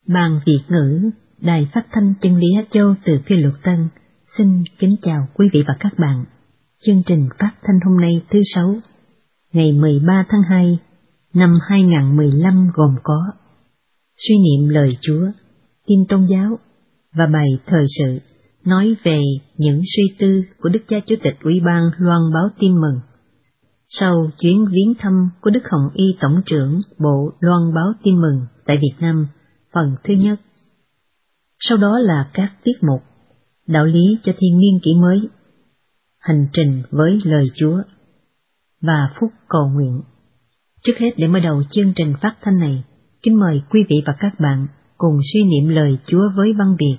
Ban Việt ngữ, Đài Phát thanh Chân lý Á Châu từ Phiên Luật Tân, xin kính chào quý vị và các bạn. Chương trình phát thanh hôm nay thứ Sáu, ngày 13 tháng 2 năm 2015 gồm có suy niệm lời Chúa, tin tôn giáo và bài thời sự nói về những suy tư của Đức Cha Chủ tịch Ủy ban loan báo tin mừng. Sau chuyến viếng thăm của Đức Hồng Y Tổng trưởng Bộ loan báo tin mừng tại Việt Nam, phần thứ nhất. Sau đó là các tiết mục đạo lý cho thiên niên kỷ mới, hành trình với lời Chúa và phút cầu nguyện. Trước hết, để mở đầu chương trình phát thanh này, kính mời quý vị và các bạn cùng suy niệm lời Chúa với văn Việt.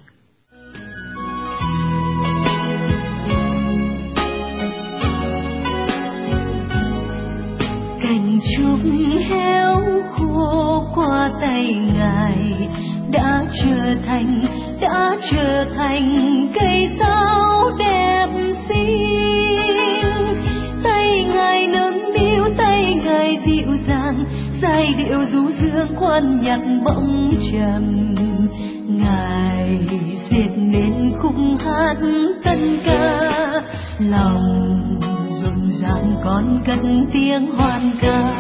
Cành trúc héo khô qua tay Ngài đã trở thành cây sao đẹp xinh. Tay Ngài nâng niu, tay Ngài dịu dàng, giai điệu du dương khoan nhạc bỗng trầm. Ngài diệt nên khúc hát tân ca, lòng rộn ràng con cất tiếng hoan ca.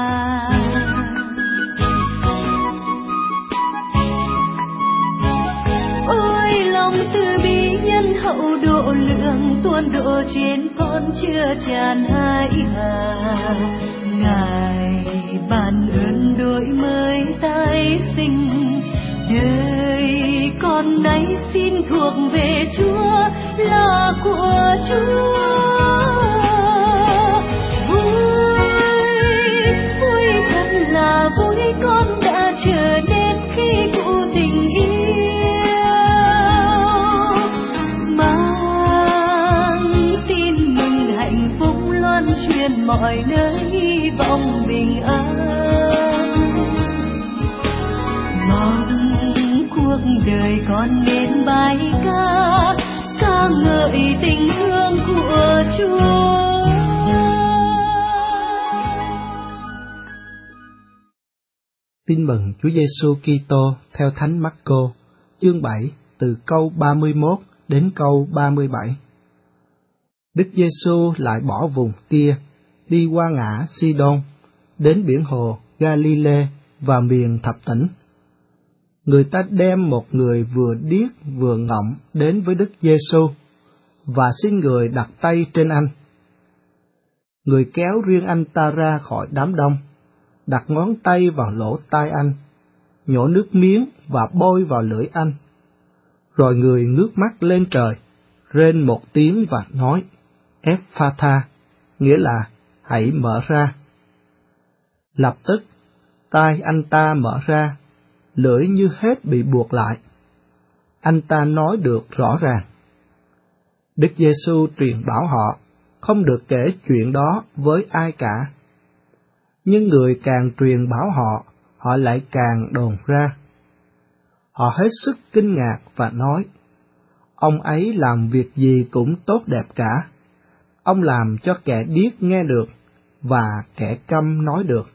Ôi lòng từ bi nhân hậu độ lượng tuôn đổ trên con chưa tràn hai hà. Ngài ban ơn đổi mới tái sinh, đời con nay xin thuộc về Chúa, là của Chúa. Vui thật là vui, con đã trở nên khi cụ tình yêu, mang tin mừng hạnh phúc loan truyền mọi nơi, hy vọng bình an. Mong cuộc đời con nên bài ca, ca ngợi tình thương của Chúa. Tin mừng Chúa Giêsu Kitô theo Thánh Mác-cô, chương 7, từ câu 31 đến câu 37. Đức Giêsu lại bỏ vùng Tia, đi qua ngã Sidon, đến biển hồ Ga-li-lê và miền thập tỉnh. Người ta đem một người vừa điếc vừa ngọng đến với Đức Giêsu và xin người đặt tay trên anh. Người kéo riêng anh ta ra khỏi đám đông, đặt ngón tay vào lỗ tai anh, nhổ nước miếng và bôi vào lưỡi anh. Rồi người ngước mắt lên trời, rên một tiếng và nói, Eph-pha-tha, nghĩa là hãy mở ra. Lập tức, tai anh ta mở ra, lưỡi như hết bị buộc lại. Anh ta nói được rõ ràng. Đức Giêsu truyền bảo họ không được kể chuyện đó với ai cả. Nhưng người càng truyền bảo họ, họ lại càng đồn ra. Họ hết sức kinh ngạc và nói, ông ấy làm việc gì cũng tốt đẹp cả. Ông làm cho kẻ điếc nghe được và kẻ câm nói được.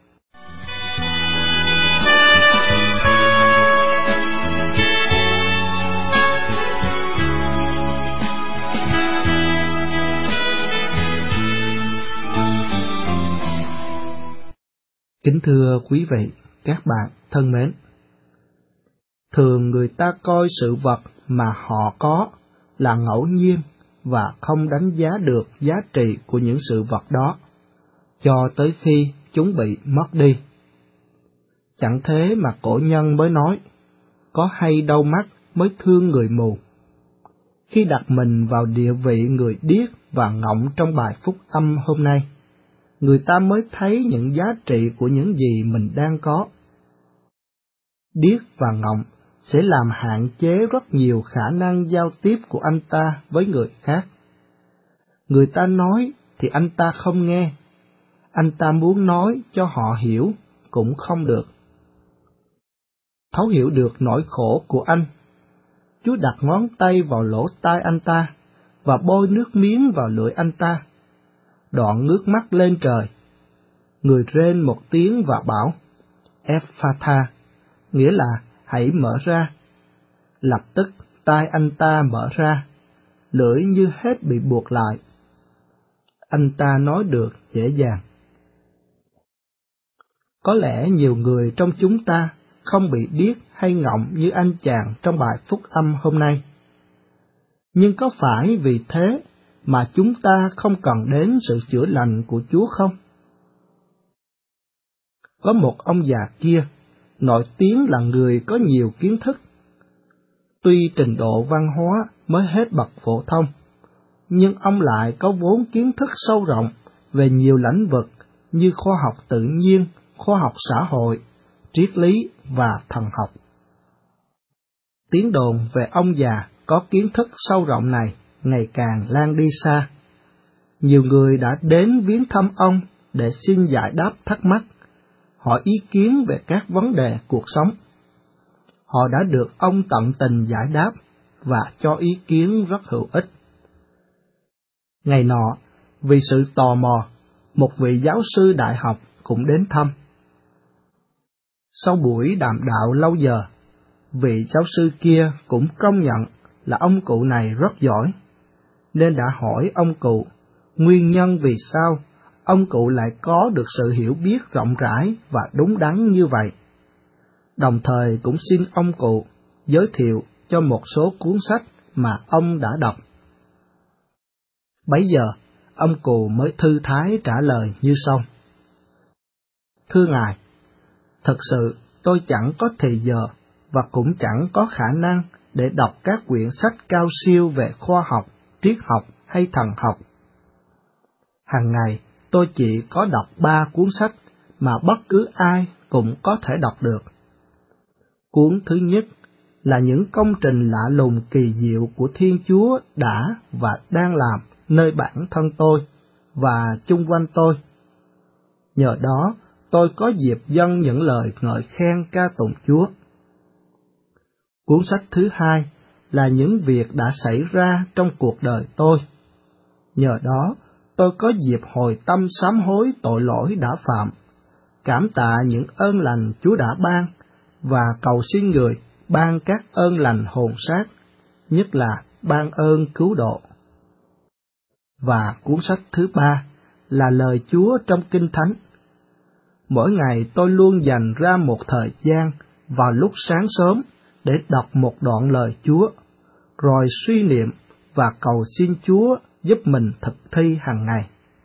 Kính thưa quý vị, các bạn thân mến, thường người ta coi sự vật mà họ có là ngẫu nhiên và không đánh giá được giá trị của những sự vật đó, cho tới khi chúng bị mất đi. Chẳng thế mà cổ nhân mới nói, có hay đau mắt mới thương người mù. Khi đặt mình vào địa vị người điếc và ngọng trong bài phúc âm hôm nay, người ta mới thấy những giá trị của những gì mình đang có. Điếc và ngọng sẽ làm hạn chế rất nhiều khả năng giao tiếp của anh ta với người khác. Người ta nói thì anh ta không nghe, anh ta muốn nói cho họ hiểu cũng không được. Thấu hiểu được nỗi khổ của anh, Chúa đặt ngón tay vào lỗ tai anh ta và bôi nước miếng vào lưỡi anh ta. Đoạn ngước mắt lên trời, người rên một tiếng và bảo, Eph-pha-tha, nghĩa là hãy mở ra. Lập tức tai anh ta mở ra, lưỡi như hết bị buộc lại. Anh ta nói được dễ dàng. Có lẽ nhiều người trong chúng ta không bị điếc hay ngọng như anh chàng trong bài phúc âm hôm nay. Nhưng có phải vì thế mà chúng ta không cần đến sự chữa lành của Chúa không? Có một ông già kia, nổi tiếng là người có nhiều kiến thức. Tuy trình độ văn hóa mới hết bậc phổ thông, nhưng ông lại có vốn kiến thức sâu rộng về nhiều lĩnh vực như khoa học tự nhiên, khoa học xã hội, triết lý và thần học. Tiếng đồn về ông già có kiến thức sâu rộng này ngày càng lan đi xa. Nhiều người đã đến viếng thăm ông để xin giải đáp thắc mắc, hỏi ý kiến về các vấn đề cuộc sống. Họ đã được ông tận tình giải đáp và cho ý kiến rất hữu ích. Ngày nọ, vì sự tò mò, một vị giáo sư đại học cũng đến thăm. Sau buổi đàm đạo lâu giờ, vị giáo sư kia cũng công nhận là ông cụ này rất giỏi, nên đã hỏi ông cụ nguyên nhân vì sao ông cụ lại có được sự hiểu biết rộng rãi và đúng đắn như vậy. Đồng thời cũng xin ông cụ giới thiệu cho một số cuốn sách mà ông đã đọc. Bấy giờ, ông cụ mới thư thái trả lời như sau. Thưa Ngài, thật sự tôi chẳng có thời giờ và cũng chẳng có khả năng để đọc các quyển sách cao siêu về khoa học, triết học hay thần học. Hàng ngày, tôi chỉ có đọc 3 cuốn sách mà bất cứ ai cũng có thể đọc được. Cuốn thứ nhất là những công trình lạ lùng kỳ diệu của Thiên Chúa đã và đang làm nơi bản thân tôi và chung quanh tôi. Nhờ đó, tôi có dịp dâng những lời ngợi khen ca tụng Chúa. Cuốn sách thứ hai là những việc đã xảy ra trong cuộc đời tôi. Nhờ đó, tôi có dịp hồi tâm sám hối tội lỗi đã phạm, cảm tạ những ơn lành Chúa đã ban, và cầu xin người ban các ơn lành hồn sát, nhất là ban ơn cứu độ. Và cuốn sách thứ ba là lời Chúa trong Kinh Thánh. Mỗi ngày tôi luôn dành ra một thời gian vào lúc sáng sớm để đọc một đoạn lời Chúa, rồi suy niệm và cầu xin Chúa giúp mình thực thi hàng ngày.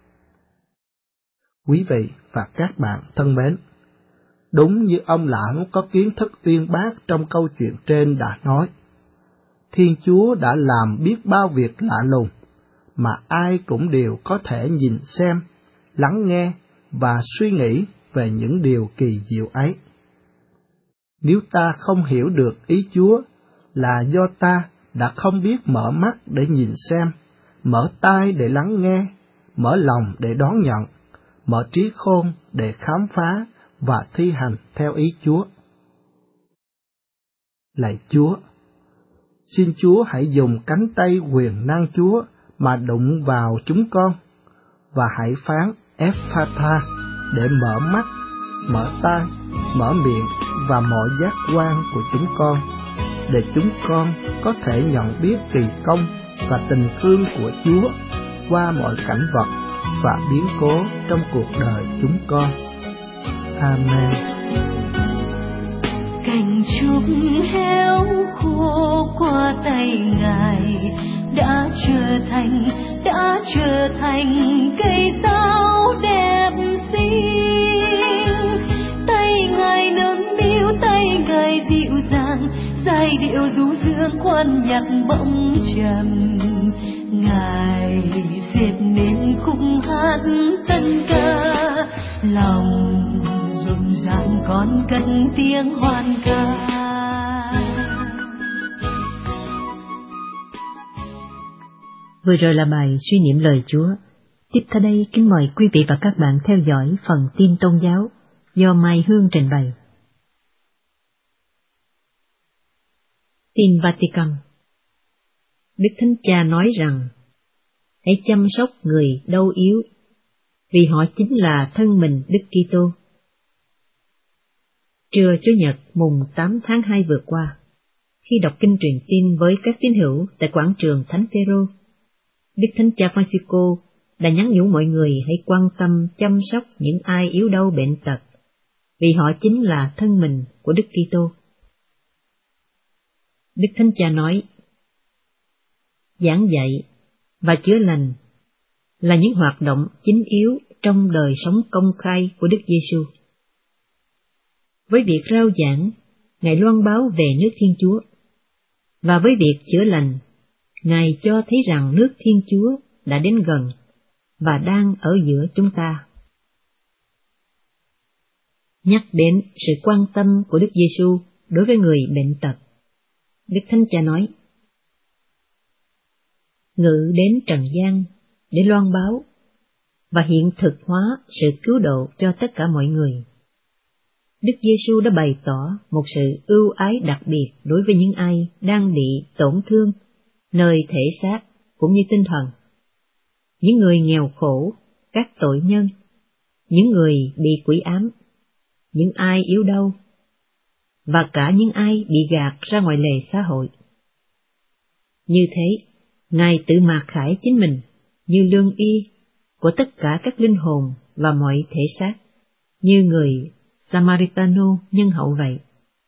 Quý vị và các bạn thân mến, đúng như ông lão có kiến thức uyên bác trong câu chuyện trên đã nói, Thiên Chúa đã làm biết bao việc lạ lùng mà ai cũng đều có thể nhìn xem, lắng nghe và suy nghĩ về những điều kỳ diệu ấy. Nếu ta không hiểu được ý Chúa là do ta đã không biết mở mắt để nhìn xem, mở tai để lắng nghe, mở lòng để đón nhận, mở trí khôn để khám phá và thi hành theo ý Chúa. Lạy Chúa, xin Chúa hãy dùng cánh tay quyền năng Chúa mà đụng vào chúng con, và hãy phán Ephatha để mở mắt, mở tai, mở miệng và mọi giác quan của chúng con, để chúng con có thể nhận biết kỳ công và tình thương của Chúa qua mọi cảnh vật và biến cố trong cuộc đời chúng con. Amen. Cành trúc héo khô qua tay Ngài đã trở thành cây táo đẹp xinh. Tay Ngài nâng niu, tay Ngài dịu dàng, giai điệu du dương khoan nhạc bỗng trầm. Ngài dệt nên khúc hát tân ca, lòng rộn ràng con cất tiếng hoan ca. Vừa rồi là bài suy niệm lời Chúa. Tiếp theo đây kính mời quý vị và các bạn theo dõi phần tin tôn giáo do Mai Hương trình bày. Tin Vatican. Đức Thánh Cha nói rằng, hãy chăm sóc người đau yếu, vì họ chính là thân mình Đức Kitô. Trưa Chủ nhật mùng 8 tháng 2 vừa qua, khi đọc kinh truyền tin với các tín hữu tại quảng trường Thánh Phêrô, Đức Thánh Cha Francisco đã nhắn nhủ mọi người hãy quan tâm chăm sóc những ai yếu đau bệnh tật, vì họ chính là thân mình của Đức Kitô. Đức Thánh Cha nói, giảng dạy và chữa lành là những hoạt động chính yếu trong đời sống công khai của Đức Giêsu. Với việc rao giảng, Ngài loan báo về nước Thiên Chúa, và với việc chữa lành, Ngài cho thấy rằng nước Thiên Chúa đã đến gần và đang ở giữa chúng ta. Nhắc đến sự quan tâm của Đức Giêsu đối với người bệnh tật, Đức Thánh Cha nói, ngự đến trần gian để loan báo và hiện thực hóa sự cứu độ cho tất cả mọi người. Đức Giêsu đã bày tỏ một sự ưu ái đặc biệt đối với những ai đang bị tổn thương nơi thể xác cũng như tinh thần, những người nghèo khổ, các tội nhân, những người bị quỷ ám, những ai yếu đau, và cả những ai bị gạt ra ngoài lề xã hội. Như thế, Ngài tự mặc khải chính mình như lương y của tất cả các linh hồn và mọi thể xác, như người Samaritano nhân hậu vậy.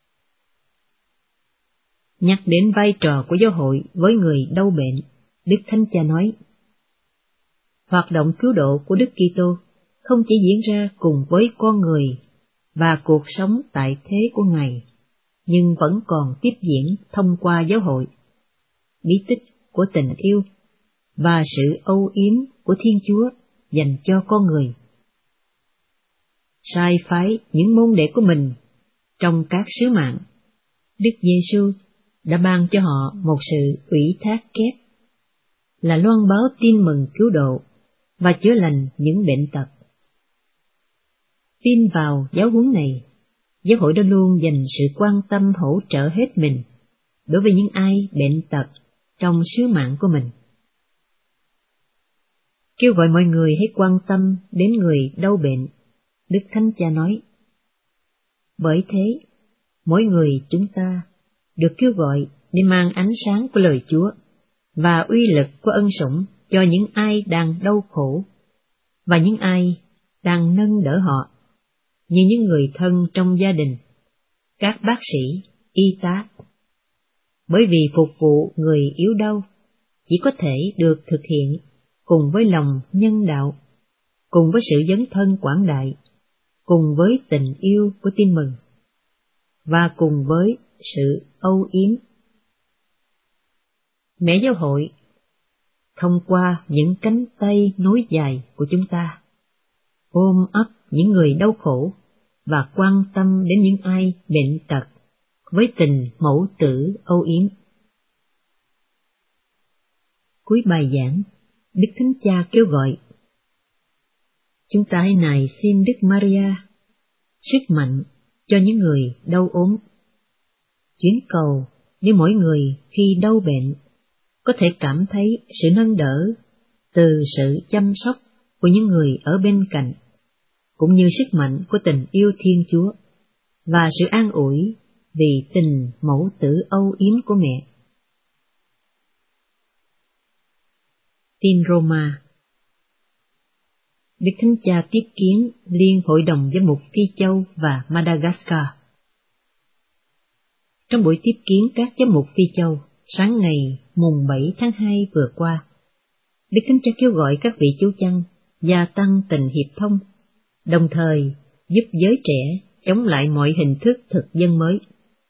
Nhắc đến vai trò của giáo hội với người đau bệnh, Đức Thánh Cha nói, hoạt động cứu độ của Đức Kitô không chỉ diễn ra cùng với con người và cuộc sống tại thế của Ngài, nhưng vẫn còn tiếp diễn thông qua giáo hội, bí tích của tình yêu và sự âu yếm của Thiên Chúa dành cho con người. Sai phái những môn đệ của mình trong các sứ mạng, Đức Giêsu đã ban cho họ một sự ủy thác kép là loan báo tin mừng cứu độ và chữa lành những bệnh tật. Tin vào giáo huấn này, giáo hội đã luôn dành sự quan tâm hỗ trợ hết mình đối với những ai bệnh tật trong sứ mạng của mình. Kêu gọi mọi người hãy quan tâm đến người đau bệnh, Đức Thánh Cha nói, bởi thế, mỗi người chúng ta được kêu gọi để mang ánh sáng của lời Chúa và uy lực của ân sủng cho những ai đang đau khổ và những ai đang nâng đỡ họ, như những người thân trong gia đình, các bác sĩ, y tá. Bởi vì phục vụ người yếu đau chỉ có thể được thực hiện cùng với lòng nhân đạo, cùng với sự dấn thân quảng đại, cùng với tình yêu của tin mừng, và cùng với sự âu yếm. Mẹ giáo hội, thông qua những cánh tay nối dài của chúng ta, ôm ấp những người đau khổ và quan tâm đến những ai bệnh tật với tình mẫu tử âu yếm. Cuối bài giảng, Đức Thánh Cha kêu gọi, chúng ta hãy nài xin Đức Maria sức mạnh cho những người đau ốm, chuyến cầu để mỗi người khi đau bệnh có thể cảm thấy sự nâng đỡ từ sự chăm sóc của những người ở bên cạnh, cũng như sức mạnh của tình yêu Thiên Chúa và sự an ủi vì tình mẫu tử âu yếm của mẹ. Tin Roma. Đức Thánh Cha tiếp kiến Liên Hội đồng Giám mục Phi Châu và Madagascar. Trong buổi tiếp kiến các giám mục Phi Châu sáng ngày mùng 7 tháng 2 vừa qua, Đức Thánh Cha kêu gọi các vị chú chăn gia tăng tình hiệp thông, đồng thời giúp giới trẻ chống lại mọi hình thức thực dân mới.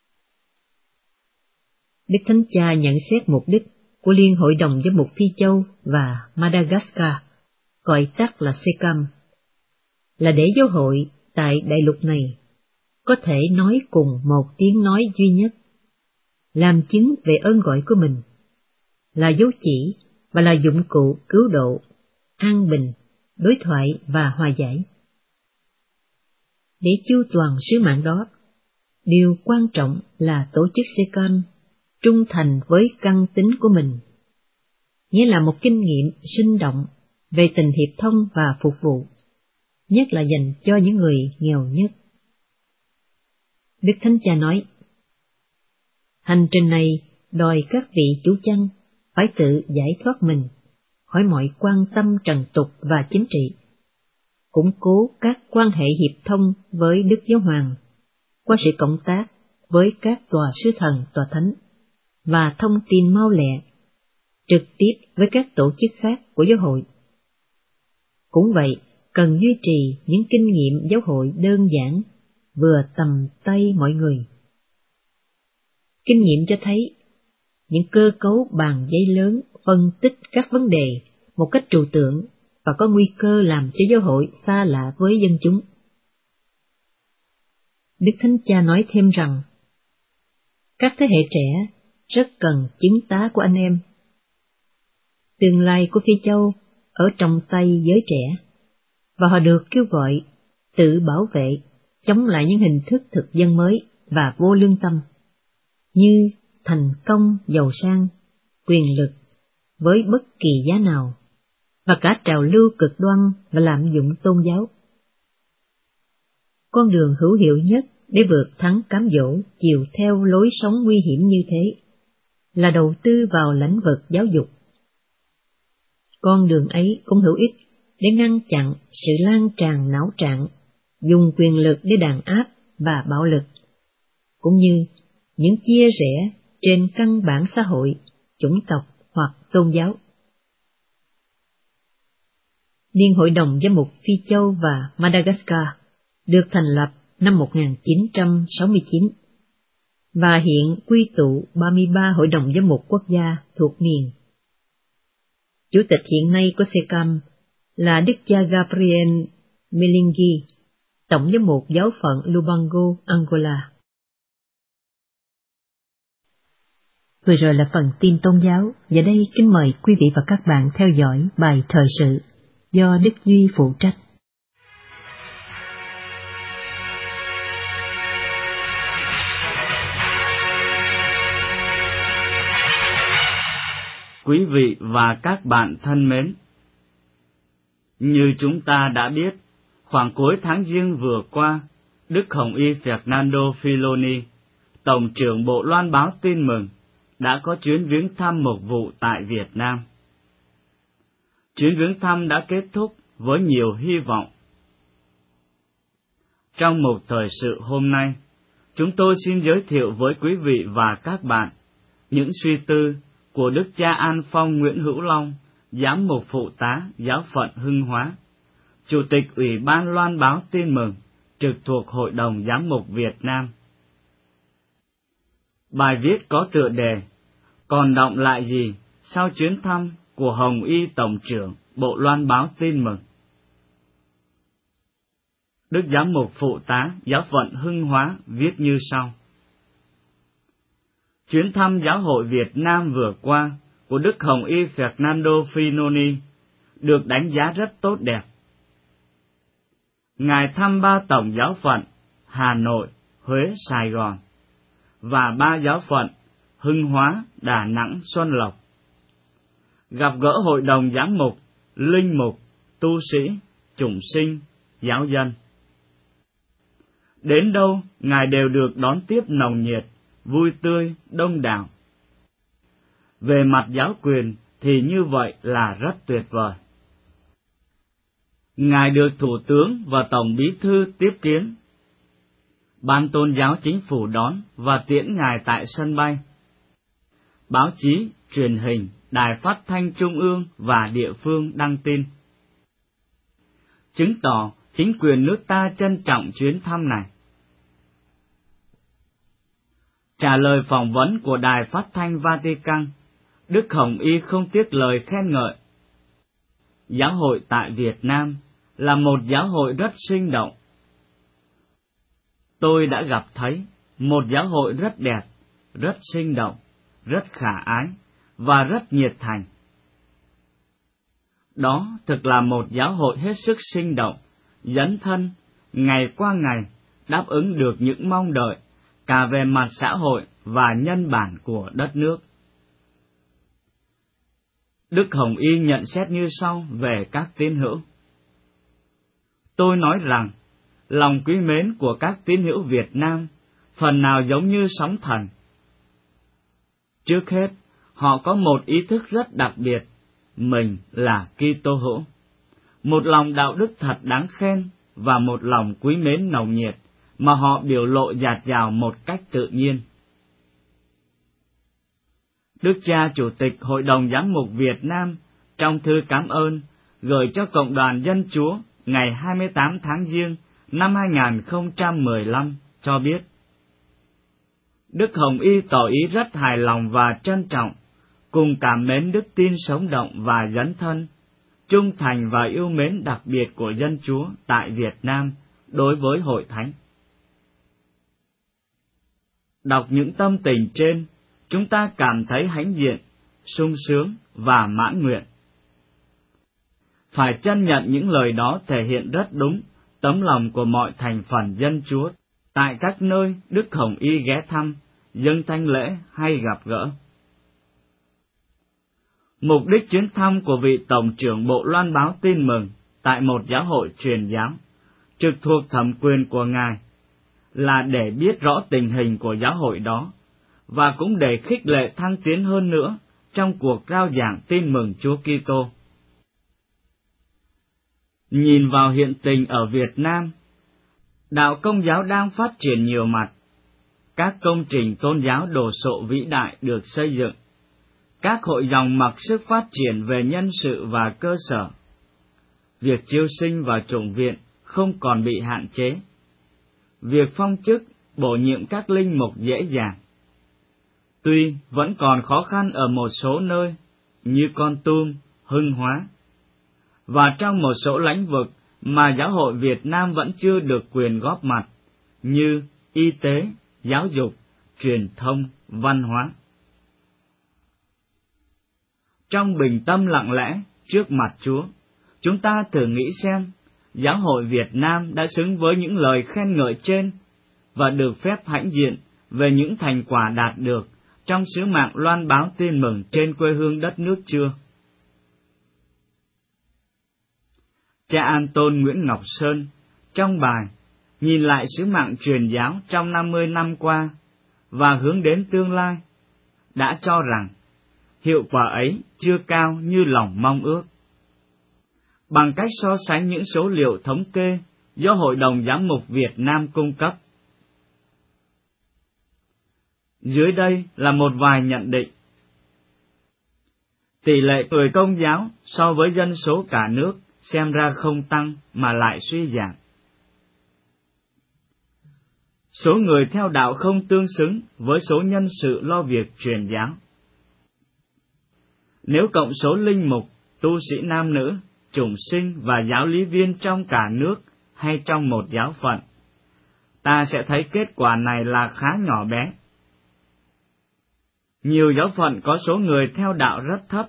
Đức Thánh Cha nhận xét mục đích của Liên Hội đồng Giám mục Phi Châu và Madagascar, gọi tắt là SECAM, là để giáo hội tại đại lục này có thể nói cùng một tiếng nói duy nhất, làm chứng về ơn gọi của mình, là dấu chỉ và là dụng cụ cứu độ, an bình, đối thoại và hòa giải. Để chu toàn sứ mạng đó, điều quan trọng là tổ chức SECAM trung thành với căn tính của mình, nghĩa là một kinh nghiệm sinh động về tình hiệp thông và phục vụ, nhất là dành cho những người nghèo nhất. Đức Thánh Cha nói, hành trình này đòi các vị chủ chăn phải tự giải thoát mình khỏi mọi quan tâm trần tục và chính trị, củng cố các quan hệ hiệp thông với Đức Giáo Hoàng qua sự cộng tác với các tòa sứ thần tòa thánh và thông tin mau lẹ trực tiếp với các tổ chức khác của giáo hội. Cũng vậy, cần duy trì những kinh nghiệm giáo hội đơn giản vừa tầm tay mọi người. Kinh nghiệm cho thấy những cơ cấu bàn giấy lớn phân tích các vấn đề một cách trừu tượng và có nguy cơ làm cho giáo hội xa lạ với dân chúng. Đức Thánh Cha nói thêm rằng, các thế hệ trẻ rất cần chứng tá của anh em. Tương lai của Phi Châu ở trong tay giới trẻ, và họ được kêu gọi tự bảo vệ, chống lại những hình thức thực dân mới và vô lương tâm, như thành công, giàu sang, quyền lực với bất kỳ giá nào, và cả trào lưu cực đoan và lạm dụng tôn giáo. Con đường hữu hiệu nhất để vượt thắng cám dỗ chiều theo lối sống nguy hiểm như thế là đầu tư vào lĩnh vực giáo dục. Con đường ấy cũng hữu ích để ngăn chặn sự lan tràn não trạng, dùng quyền lực để đàn áp và bạo lực, cũng như những chia rẽ trên căn bản xã hội, chủng tộc hoặc tôn giáo. Liên hội đồng giám mục Phi Châu và Madagascar được thành lập năm 1969 và hiện quy tụ 33 hội đồng giám mục quốc gia thuộc miền. Chủ tịch hiện nay của SECAM là Đức cha Gabriel Melingi, tổng giám mục giáo phận Lubango, Angola. Vừa rồi là phần tin tôn giáo, và đây kính mời quý vị và các bạn theo dõi bài thời sự do Đức Duy phụ trách. Quý vị và các bạn thân mến, như chúng ta đã biết, khoảng cuối tháng Giêng vừa qua, Đức Hồng Y Fernando Filoni, Tổng trưởng Bộ Loan báo Tin Mừng, đã có chuyến viếng thăm mục vụ tại Việt Nam. Chuyến viếng thăm đã kết thúc với nhiều hy vọng. Trong mục thời sự hôm nay, chúng tôi xin giới thiệu với quý vị và các bạn những suy tư của Đức cha An Phong Nguyễn Hữu Long, giám mục phụ tá giáo phận Hưng Hóa, Chủ tịch Ủy ban Loan báo Tin Mừng, trực thuộc Hội đồng Giám mục Việt Nam. Bài viết có tựa đề "Còn động lại gì sau chuyến thăm của Hồng Y Tổng trưởng Bộ Loan báo Tin Mừng?" Đức giám mục phụ tá giáo phận Hưng Hóa viết như sau: Chuyến thăm giáo hội Việt Nam vừa qua của Đức Hồng Y Fernando Filoni được đánh giá rất tốt đẹp. Ngài thăm 3 tổng giáo phận Hà Nội, Huế, Sài Gòn và 3 giáo phận Hưng Hóa, Đà Nẵng, Xuân Lộc. Gặp gỡ hội đồng giám mục, linh mục, tu sĩ, chủng sinh, giáo dân. Đến đâu, Ngài đều được đón tiếp nồng nhiệt, vui tươi, đông đảo. Về mặt giáo quyền thì như vậy là rất tuyệt vời. Ngài được Thủ tướng và Tổng Bí thư tiếp kiến. Ban Tôn giáo Chính phủ đón và tiễn Ngài tại sân bay. Báo chí, truyền hình, đài phát thanh trung ương và địa phương đăng tin, chứng tỏ chính quyền nước ta trân trọng chuyến thăm này. Trả lời phỏng vấn của Đài Phát thanh Vatican, Đức Hồng Y không tiếc lời khen ngợi. Giáo hội tại Việt Nam là một giáo hội rất sinh động. Tôi đã gặp thấy một giáo hội rất đẹp, rất sinh động, rất khả ái và rất nhiệt thành. Đó thực là một giáo hội hết sức sinh động, dấn thân, ngày qua ngày, đáp ứng được những mong đợi cả về mặt xã hội và nhân bản của đất nước. Đức Hồng Y nhận xét như sau về các tín hữu. Tôi nói rằng, lòng quý mến của các tín hữu Việt Nam phần nào giống như sóng thần. Trước hết, họ có một ý thức rất đặc biệt, mình là Kitô hữu, một lòng đạo đức thật đáng khen và một lòng quý mến nồng nhiệt mà họ biểu lộ dạt dào một cách tự nhiên. Đức cha Chủ tịch Hội đồng Giám mục Việt Nam trong thư cảm ơn gửi cho Cộng đoàn Dân Chúa ngày 28 tháng Giêng năm 2015 cho biết: Đức Hồng Y tỏ ý rất hài lòng và trân trọng, cùng cảm mến đức tin sống động và dấn thân, trung thành và yêu mến đặc biệt của dân Chúa tại Việt Nam đối với Hội Thánh. Đọc những tâm tình trên, chúng ta cảm thấy hãnh diện, sung sướng và mãn nguyện. Phải chân nhận những lời đó thể hiện rất đúng tấm lòng của mọi thành phần dân Chúa tại các nơi Đức Hồng Y ghé thăm, dâng thánh lễ hay gặp gỡ. Mục đích chuyến thăm của vị Tổng trưởng Bộ Loan báo Tin mừng tại một giáo hội truyền giáo, trực thuộc thẩm quyền của Ngài, là để biết rõ tình hình của giáo hội đó, và cũng để khích lệ thăng tiến hơn nữa trong cuộc rao giảng tin mừng Chúa Kitô. Nhìn vào hiện tình ở Việt Nam, đạo Công giáo đang phát triển nhiều mặt. Các công trình tôn giáo đồ sộ vĩ đại được xây dựng, các hội dòng mặc sức phát triển về nhân sự và cơ sở. Việc chiêu sinh và chủng viện không còn bị hạn chế. Việc phong chức, bổ nhiệm các linh mục dễ dàng. Tuy vẫn còn khó khăn ở một số nơi như Kon Tum, Hưng Hóa, và trong một số lĩnh vực mà giáo hội Việt Nam vẫn chưa được quyền góp mặt, như y tế, giáo dục, truyền thông, văn hóa. Trong bình tâm lặng lẽ trước mặt Chúa, chúng ta thử nghĩ xem, giáo hội Việt Nam đã xứng với những lời khen ngợi trên và được phép hãnh diện về những thành quả đạt được trong sứ mạng loan báo tin mừng trên quê hương đất nước chưa? Cha An Tôn Nguyễn Ngọc Sơn trong bài Nhìn lại sứ mạng truyền giáo trong 50 năm qua và hướng đến tương lai đã cho rằng hiệu quả ấy chưa cao như lòng mong ước. Bằng cách so sánh những số liệu thống kê do Hội đồng Giám mục Việt Nam cung cấp, dưới đây là một vài nhận định. Tỷ lệ người Công giáo so với dân số cả nước xem ra không tăng mà lại suy giảm. Số người theo đạo không tương xứng với số nhân sự lo việc truyền giáo. Nếu cộng số linh mục, tu sĩ nam nữ, chủng sinh và giáo lý viên trong cả nước hay trong một giáo phận, ta sẽ thấy kết quả này là khá nhỏ bé. Nhiều giáo phận có số người theo đạo rất thấp.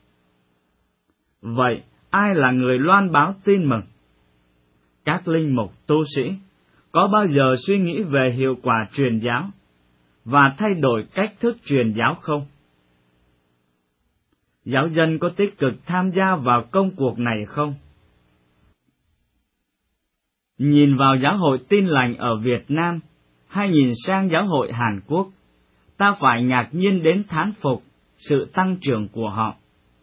Vậy, ai là người loan báo tin mừng? Các linh mục, tu sĩ có bao giờ suy nghĩ về hiệu quả truyền giáo và thay đổi cách thức truyền giáo không? Giáo dân có tích cực tham gia vào công cuộc này không? Nhìn vào giáo hội Tin lành ở Việt Nam hay nhìn sang giáo hội Hàn Quốc, ta phải ngạc nhiên đến thán phục sự tăng trưởng của họ.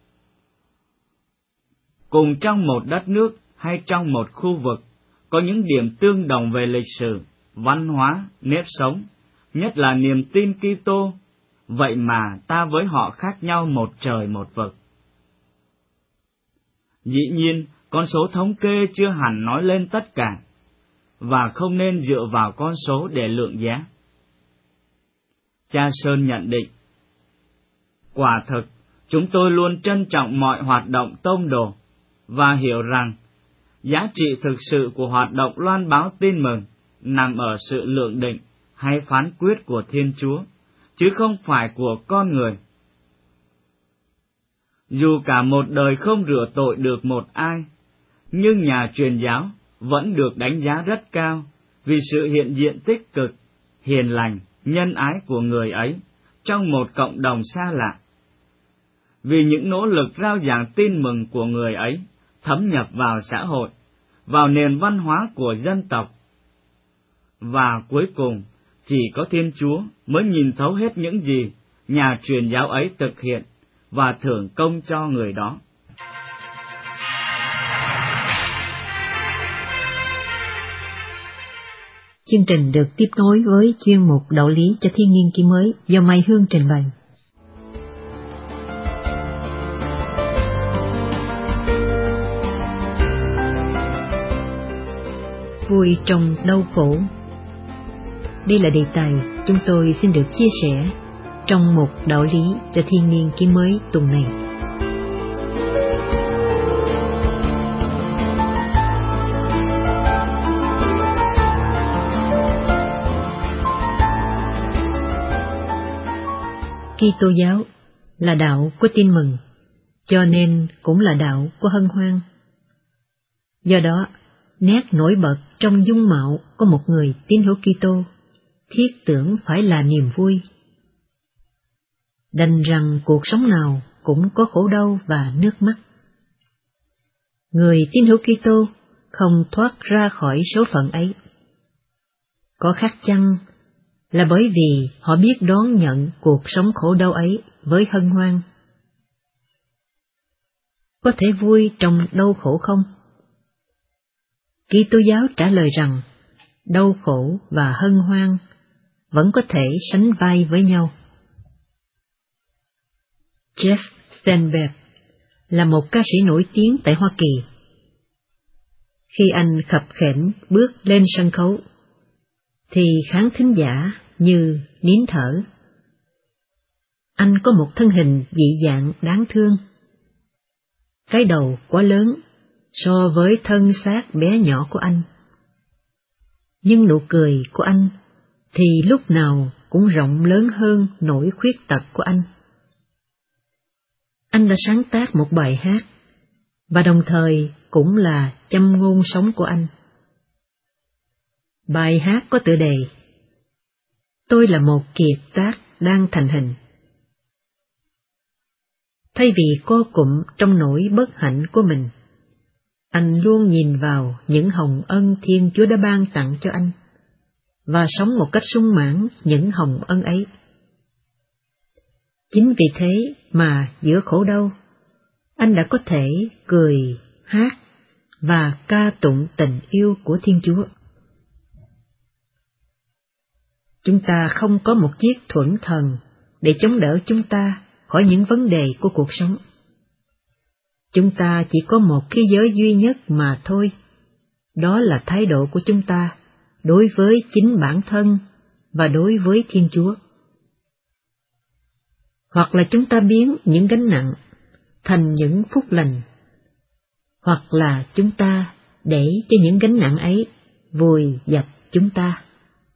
Cùng trong một đất nước hay trong một khu vực, có những điểm tương đồng về lịch sử, văn hóa, nếp sống, nhất là niềm tin Kitô, vậy mà ta với họ khác nhau một trời một vực. Dĩ nhiên, con số thống kê chưa hẳn nói lên tất cả, và không nên dựa vào con số để lượng giá. Cha Sơn nhận định, quả thực, chúng tôi luôn trân trọng mọi hoạt động tông đồ, và hiểu rằng, giá trị thực sự của hoạt động loan báo tin mừng nằm ở sự lượng định hay phán quyết của Thiên Chúa, chứ không phải của con người. Dù cả một đời không rửa tội được một ai, nhưng nhà truyền giáo vẫn được đánh giá rất cao vì sự hiện diện tích cực, hiền lành, nhân ái của người ấy trong một cộng đồng xa lạ. Vì những nỗ lực rao giảng tin mừng của người ấy thấm nhập vào xã hội, vào nền văn hóa của dân tộc. Và cuối cùng, chỉ có Thiên Chúa mới nhìn thấu hết những gì nhà truyền giáo ấy thực hiện và thưởng công cho người đó. Chương trình được tiếp nối với chuyên mục Đạo lý cho thiên niên kỷ mới do Mai Hương trình bày. Vui trong đau khổ. Đây là đề tài chúng tôi xin được chia sẻ trong mục Đạo lý cho thiên niên kỷ mới tuần này. Kitô giáo là đạo của tin mừng, cho nên cũng là đạo của hân hoan. Do đó, nét nổi bật trong dung mạo của một người tín hữu Kitô thiết tưởng phải là niềm vui. Đành rằng cuộc sống nào cũng có khổ đau và nước mắt. Người tín hữu Kitô không thoát ra khỏi số phận ấy. Có khác chăng là bởi vì họ biết đón nhận cuộc sống khổ đau ấy với hân hoan. Có thể vui trong đau khổ không? Kitô giáo trả lời rằng đau khổ và hân hoan vẫn có thể sánh vai với nhau. Jeff Steinberg là một ca sĩ nổi tiếng tại Hoa Kỳ. Khi anh khập khểnh bước lên sân khấu, thì khán thính giả như nín thở. Anh có một thân hình dị dạng đáng thương. Cái đầu quá lớn so với thân xác bé nhỏ của anh. Nhưng nụ cười của anh thì lúc nào cũng rộng lớn hơn nỗi khuyết tật của anh. Anh đã sáng tác một bài hát, và đồng thời cũng là châm ngôn sống của anh. Bài hát có tựa đề Tôi là một kiệt tác đang thành hình. Thay vì co cụm trong nỗi bất hạnh của mình, anh luôn nhìn vào những hồng ân Thiên Chúa đã ban tặng cho anh, và sống một cách sung mãn những hồng ân ấy. Chính vì thế mà giữa khổ đau, anh đã có thể cười, hát và ca tụng tình yêu của Thiên Chúa. Chúng ta không có một chiếc thuẫn thần để chống đỡ chúng ta khỏi những vấn đề của cuộc sống. Chúng ta chỉ có một thế giới duy nhất mà thôi, đó là thái độ của chúng ta đối với chính bản thân và đối với Thiên Chúa. Hoặc là chúng ta biến những gánh nặng thành những phúc lành, hoặc là chúng ta để cho những gánh nặng ấy vùi dập chúng ta.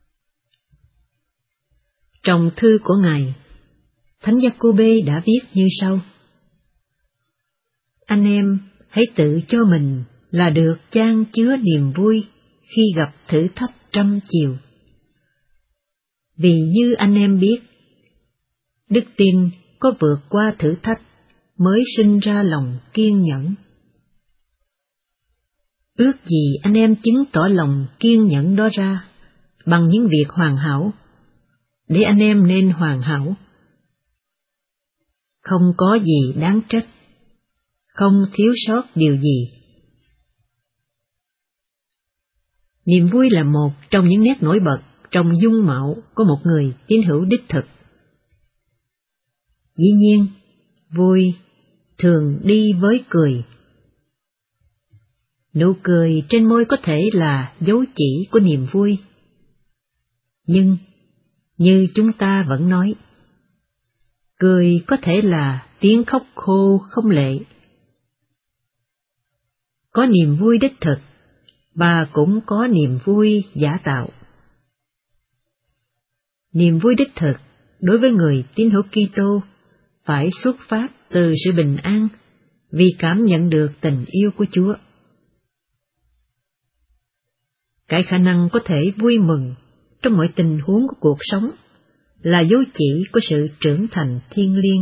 Trong thư của Ngài, Thánh Giacôbê đã viết như sau: Anh em hãy tự cho mình là được chan chứa niềm vui khi gặp thử thách trăm chiều. Vì như anh em biết, đức tin có vượt qua thử thách mới sinh ra lòng kiên nhẫn. Ước gì anh em chứng tỏ lòng kiên nhẫn đó ra bằng những việc hoàn hảo, để anh em nên hoàn hảo. Không có gì đáng trách, không thiếu sót điều gì. Niềm vui là một trong những nét nổi bật trong dung mạo của một người tín hữu đích thực. Dĩ nhiên, vui thường đi với cười. Nụ cười trên môi có thể là dấu chỉ của niềm vui. Nhưng, như chúng ta vẫn nói, cười có thể là tiếng khóc khô không lệ. Có niềm vui đích thực, và cũng có niềm vui giả tạo. Niềm vui đích thực đối với người tín hữu Kitô phải xuất phát từ sự bình an vì cảm nhận được tình yêu của Chúa. Cái khả năng có thể vui mừng trong mọi tình huống của cuộc sống là dấu chỉ của sự trưởng thành thiêng liêng.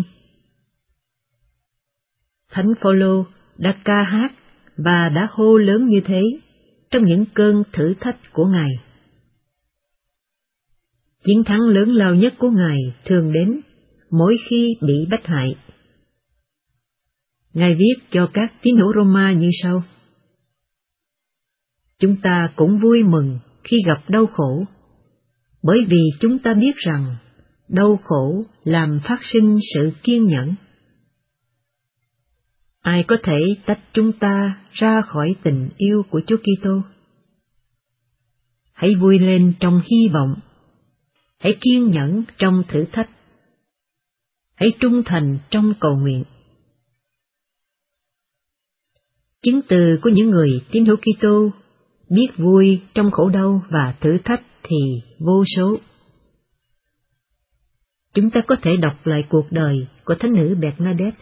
Thánh Phaolô đã ca hát và đã hô lớn như thế trong những cơn thử thách của Ngài. Chiến thắng lớn lao nhất của Ngài thường đến mỗi khi bị bách hại. Ngài viết cho các tín hữu Roma như sau: Chúng ta cũng vui mừng khi gặp đau khổ, bởi vì chúng ta biết rằng đau khổ làm phát sinh sự kiên nhẫn. Ai có thể tách chúng ta ra khỏi tình yêu của Chúa Kitô? Hãy vui lên trong hy vọng, hãy kiên nhẫn trong thử thách, hãy trung thành trong cầu nguyện. Chứng từ của những người tín hữu Kitô biết vui trong khổ đau và thử thách thì vô số. Chúng ta có thể đọc lại cuộc đời của thánh nữ Bernadette.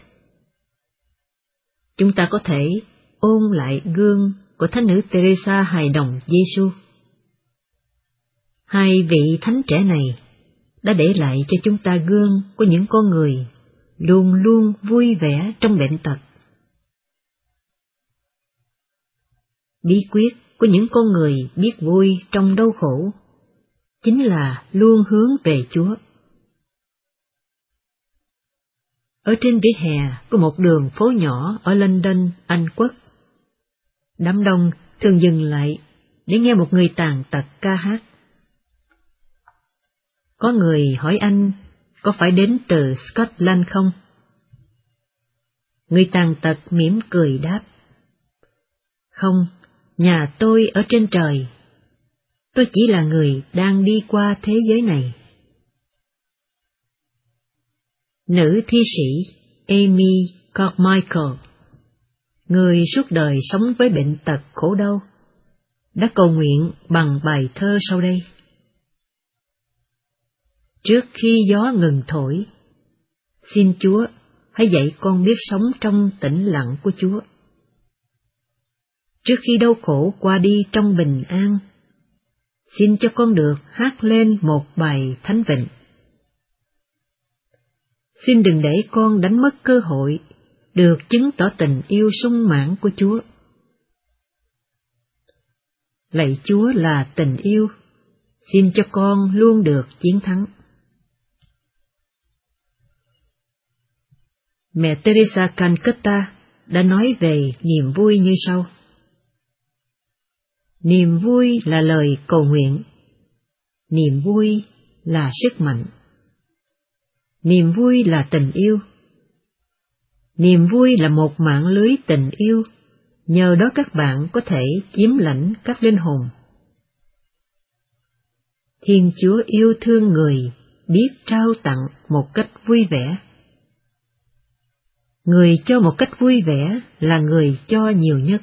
Chúng ta có thể ôn lại gương của thánh nữ Teresa hài đồng Giêsu. Hai vị thánh trẻ này đã để lại cho chúng ta gương của những con người luôn luôn vui vẻ trong bệnh tật. Bí quyết của những con người biết vui trong đau khổ chính là luôn hướng về Chúa. Ở trên vỉa hè của một đường phố nhỏ ở London, Anh Quốc, đám đông thường dừng lại để nghe một người tàn tật ca hát. Có người hỏi anh có phải đến từ Scotland không? Người tàn tật mỉm cười đáp: Không, nhà tôi ở trên trời. Tôi chỉ là người đang đi qua thế giới này. Nữ thi sĩ Amy Carmichael, người suốt đời sống với bệnh tật khổ đau, đã cầu nguyện bằng bài thơ sau đây: Trước khi gió ngừng thổi, xin Chúa hãy dạy con biết sống trong tĩnh lặng của Chúa. Trước khi đau khổ qua đi trong bình an, xin cho con được hát lên một bài thánh vịnh. Xin đừng để con đánh mất cơ hội được chứng tỏ tình yêu sung mãn của Chúa. Lạy Chúa là tình yêu, xin cho con luôn được chiến thắng. Mẹ Teresa Calcutta đã nói về niềm vui như sau: Niềm vui là lời cầu nguyện, niềm vui là sức mạnh, niềm vui là tình yêu, niềm vui là một mạng lưới tình yêu, nhờ đó các bạn có thể chiếm lãnh các linh hồn. Thiên Chúa yêu thương người biết trao tặng một cách vui vẻ. Người cho một cách vui vẻ là người cho nhiều nhất.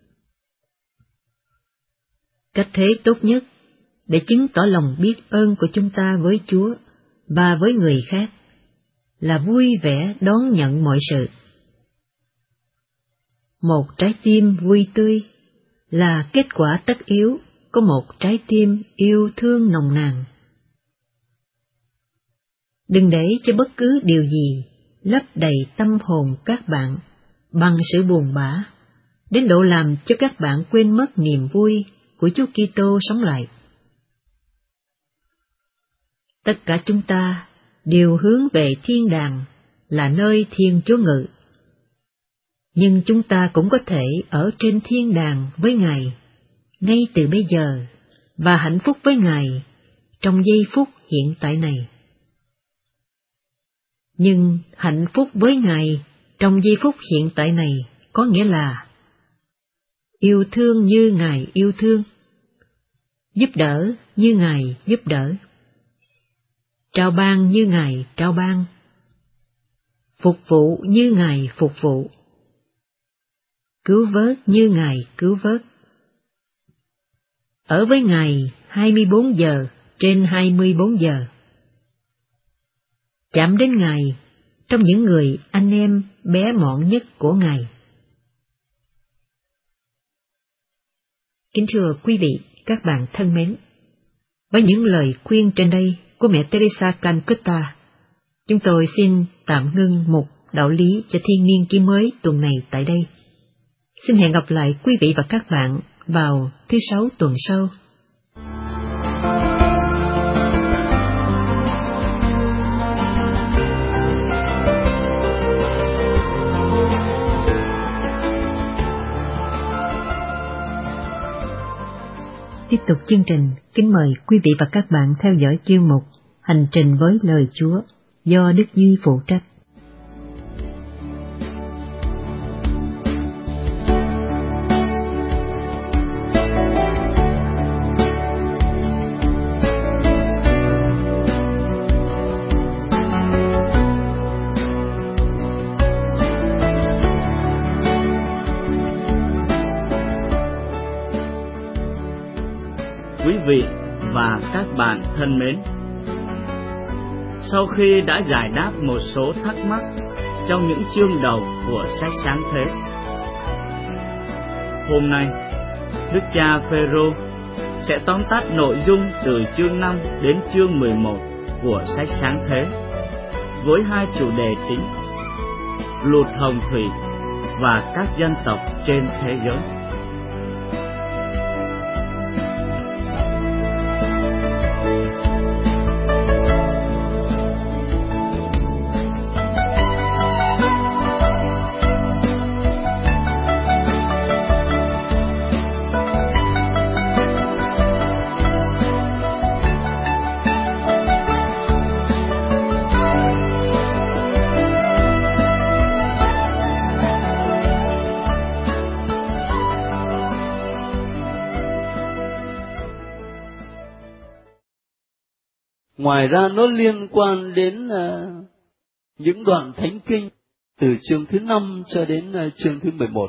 Cách thế tốt nhất để chứng tỏ lòng biết ơn của chúng ta với Chúa và với người khác là vui vẻ đón nhận mọi sự. Một trái tim vui tươi là kết quả tất yếu của một trái tim yêu thương nồng nàn. Đừng để cho bất cứ điều gì lấp đầy tâm hồn các bạn bằng sự buồn bã, đến độ làm cho các bạn quên mất niềm vui của Chúa Kitô sống lại. Tất cả chúng ta đều hướng về thiên đàng là nơi Thiên Chúa ngự. Nhưng chúng ta cũng có thể ở trên thiên đàng với Ngài ngay từ bây giờ và hạnh phúc với Ngài trong giây phút hiện tại này. Nhưng hạnh phúc với Ngài trong giây phút hiện tại này có nghĩa là yêu thương như Ngài yêu thương, giúp đỡ như Ngài giúp đỡ, trao ban như Ngài trao ban, phục vụ như Ngài phục vụ, cứu vớt như Ngài cứu vớt. Ở với Ngài 24 giờ trên 24 giờ. Chạm đến Ngài trong những người anh em bé mọn nhất của Ngài. Kính thưa quý vị, các bạn thân mến, với những lời khuyên trên đây của mẹ Teresa Calcutta, chúng tôi xin tạm ngưng mục đạo lý cho thiên niên ký mới tuần này tại đây. Xin hẹn gặp lại quý vị và các bạn vào thứ Sáu tuần sau. tiếp tục chương trình, kính mời quý vị và các bạn theo dõi chuyên mục Hành trình với lời Chúa do Đức Duy phụ trách. Quý vị và các bạn thân mến, sau khi đã giải đáp một số thắc mắc trong những chương đầu của sách Sáng Thế, hôm nay Đức cha Phêrô sẽ tóm tắt nội dung từ chương 5 đến chương 11 của sách Sáng Thế với hai chủ đề chính: lụt hồng thủy và các dân tộc trên thế giới. Ngoài ra nó liên quan đến những đoạn thánh kinh từ chương thứ 5 cho đến chương thứ 11.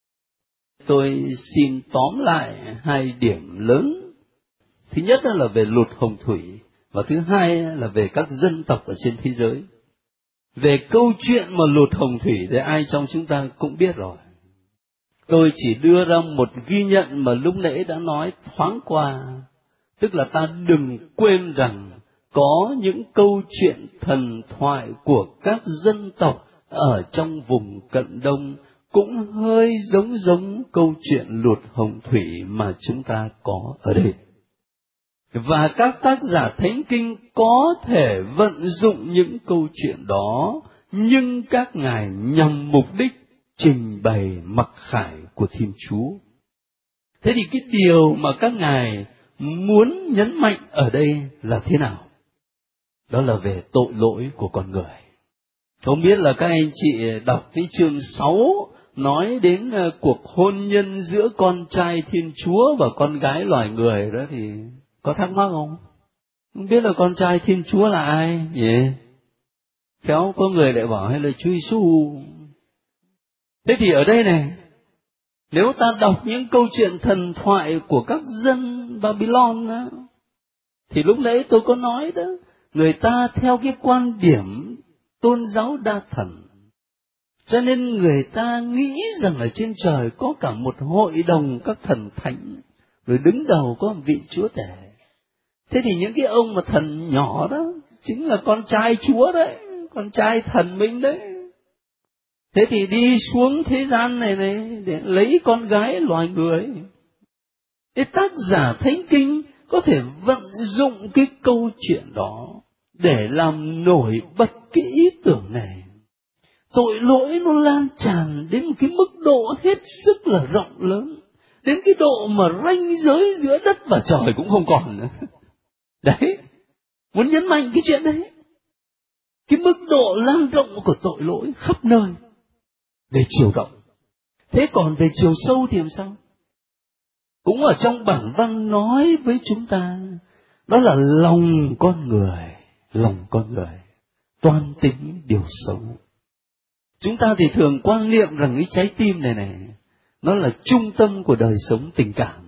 Tôi xin tóm lại hai điểm lớn. Thứ nhất là về lụt hồng thủy, và thứ hai là về các dân tộc ở trên thế giới. Về câu chuyện mà lụt hồng thủy thì ai trong chúng ta cũng biết rồi. Tôi chỉ đưa ra một ghi nhận mà lúc nãy đã nói thoáng qua, tức là ta đừng quên rằng có những câu chuyện thần thoại của các dân tộc ở trong vùng Cận Đông cũng hơi giống câu chuyện lụt hồng thủy mà chúng ta có ở đây. Và các tác giả thánh kinh có thể vận dụng những câu chuyện đó, nhưng các ngài nhằm mục đích trình bày mặc khải của Thiên Chúa. Thế thì cái điều mà các ngài muốn nhấn mạnh ở đây là thế nào? Đó là về tội lỗi của con người. Không biết là các anh chị đọc cái chương 6 nói đến cuộc hôn nhân giữa con trai Thiên Chúa và con gái loài người đó thì có thắc mắc không? Không biết là con trai Thiên Chúa là ai nhỉ? Khéo có người lại bảo hay là Chúa Giêsu. Thế thì ở đây này, nếu ta đọc những câu chuyện thần thoại của các dân Babylon đó, thì lúc nãy tôi có nói đó, người ta theo cái quan điểm tôn giáo đa thần, cho nên người ta nghĩ rằng ở trên trời có cả một hội đồng các thần thánh, rồi đứng đầu có một vị Chúa Tể. Thế thì những cái ông mà thần nhỏ đó chính là con trai Chúa đấy, con trai thần minh đấy. Thế thì đi xuống thế gian này để lấy con gái loài người. Cái tác giả thánh kinh có thể vận dụng cái câu chuyện đó để làm nổi bật cái ý tưởng này. Tội lỗi nó lan tràn đến một cái mức độ hết sức là rộng lớn, đến cái độ mà ranh giới giữa đất và trời cũng không còn nữa. Đấy, muốn nhấn mạnh cái chuyện đấy. Cái mức độ lan rộng của tội lỗi khắp nơi về chiều rộng. Thế còn về chiều sâu thì làm sao? Cũng ở trong bản văn nói với chúng ta, đó là lòng con người, toan tính điều xấu. Chúng ta thì thường quan niệm rằng cái trái tim này, nó là trung tâm của đời sống tình cảm.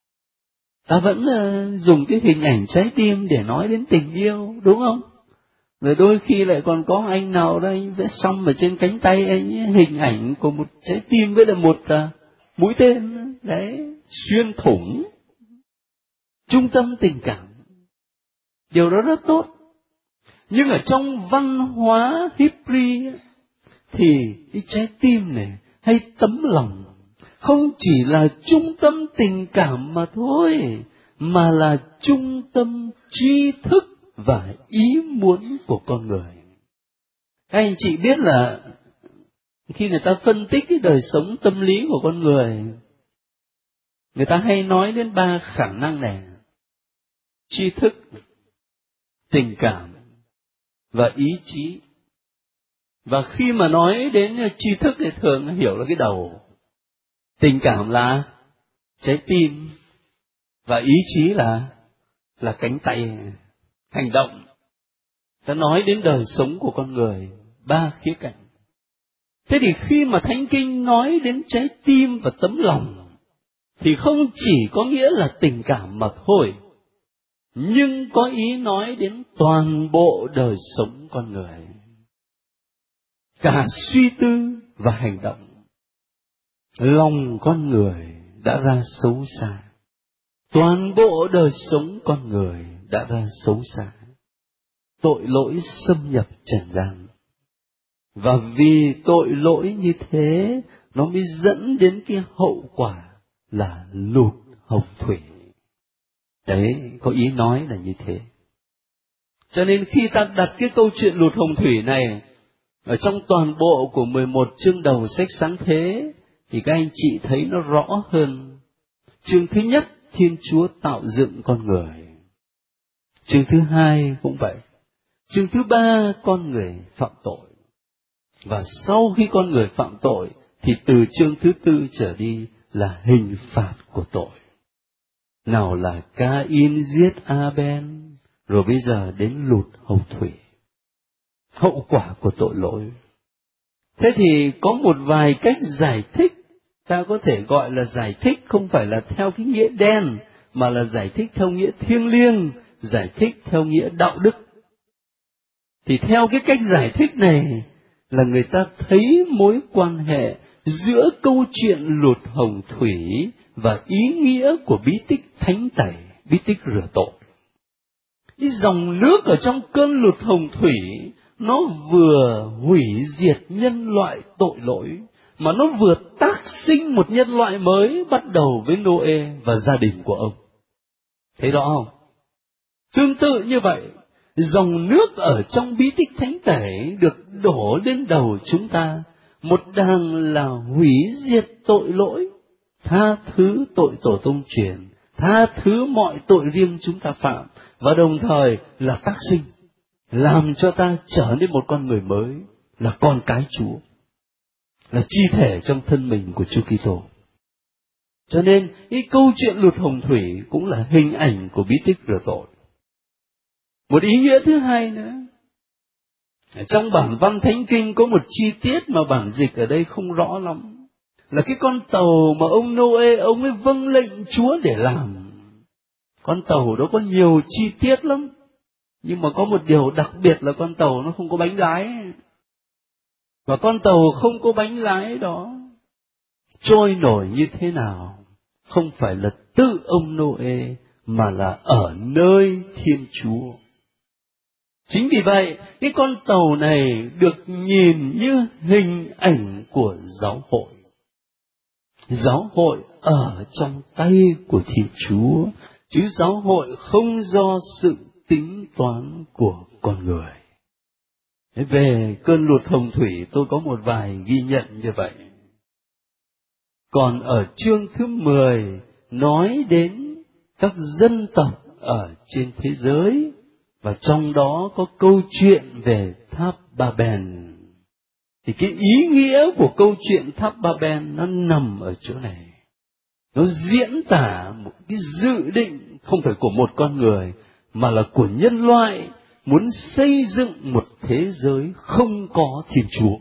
Ta vẫn dùng cái hình ảnh trái tim để nói đến tình yêu, đúng không? Rồi đôi khi lại còn có anh nào đây vẽ xăm ở trên cánh tay anh hình ảnh của một trái tim với là một mũi tên đấy xuyên thủng. Trung tâm tình cảm, điều đó rất tốt. Nhưng ở trong văn hóa Hebrew thì cái trái tim này hay tấm lòng không chỉ là trung tâm tình cảm mà thôi, mà là trung tâm tri thức và ý muốn của con người. Các anh chị biết là khi người ta phân tích cái đời sống tâm lý của con người, người ta hay nói đến 3 khả năng này: tri thức, tình cảm và ý chí. Và khi mà nói đến tri thức thì thường hiểu là cái đầu, tình cảm là trái tim, và ý chí là cánh tay hành động. Ta nói đến đời sống của con người 3 khía cạnh. Thế thì khi mà Thánh Kinh nói đến trái tim và tấm lòng thì không chỉ có nghĩa là tình cảm mà thôi, nhưng có ý nói đến toàn bộ đời sống con người, cả suy tư và hành động. Lòng con người đã ra xấu xa, toàn bộ đời sống con người đã ra xấu xa. Tội lỗi xâm nhập trần gian, và vì tội lỗi như thế nó mới dẫn đến cái hậu quả là lụt hồng thủy. Đấy, có ý nói là như thế. Cho nên khi ta đặt cái câu chuyện lụt hồng thủy này ở trong toàn bộ của 11 chương đầu sách Sáng Thế, thì các anh chị thấy nó rõ hơn. Chương thứ nhất, Thiên Chúa tạo dựng con người. Chương thứ hai cũng vậy. Chương thứ ba, con người phạm tội. Và sau khi con người phạm tội, thì từ chương thứ tư trở đi là hình phạt của tội. Nào là Ca-in giết A-ben, rồi bây giờ đến lụt hồng thủy. Hậu quả của tội lỗi. Thế thì có một vài cách giải thích, ta có thể gọi là giải thích không phải là theo cái nghĩa đen, mà là giải thích theo nghĩa thiêng liêng, giải thích theo nghĩa đạo đức. Thì theo cái cách giải thích này là người ta thấy mối quan hệ giữa câu chuyện lụt hồng thủy và ý nghĩa của bí tích thánh tẩy, bí tích rửa tội. Cái dòng nước ở trong cơn lụt hồng thủy nó vừa hủy diệt nhân loại tội lỗi, mà nó vừa tác sinh một nhân loại mới bắt đầu với Nô-ê và gia đình của ông. Thấy rõ không? Tương tự như vậy, dòng nước ở trong bí tích thánh tẩy được đổ lên đầu chúng ta, một đằng là hủy diệt tội lỗi, tha thứ tội tổ tông truyền, tha thứ mọi tội riêng chúng ta phạm, và đồng thời là tác sinh, làm cho ta trở nên một con người mới, là con cái Chúa, là chi thể trong thân mình của Chúa Kitô. Cho nên cái câu chuyện lụt hồng thủy cũng là hình ảnh của bí tích rửa tội. Một ý nghĩa thứ hai nữa, trong bản văn Thánh Kinh có một chi tiết mà bản dịch ở đây không rõ lắm, là cái con tàu mà ông Nô-ê ông ấy vâng lệnh Chúa để làm. Con tàu đó có nhiều chi tiết lắm, nhưng mà có một điều đặc biệt là con tàu nó không có bánh lái. Và con tàu không có bánh lái đó trôi nổi như thế nào không phải là tự ông Nô-ê, mà là ở nơi Thiên Chúa. Chính vì vậy, cái con tàu này được nhìn như hình ảnh của giáo hội. Giáo hội ở trong tay của Thiên Chúa, chứ giáo hội không do sự tính toán của con người. Về cơn lụt hồng thủy tôi có một vài ghi nhận như vậy. Còn ở chương thứ 10 nói đến các dân tộc ở trên thế giới, và trong đó có câu chuyện về tháp Ba-ben. Thì cái ý nghĩa của câu chuyện tháp Ba-ben nó nằm ở chỗ này. Nó diễn tả một cái dự định không phải của một con người, mà là của nhân loại muốn xây dựng một thế giới không có Thiên Chúa.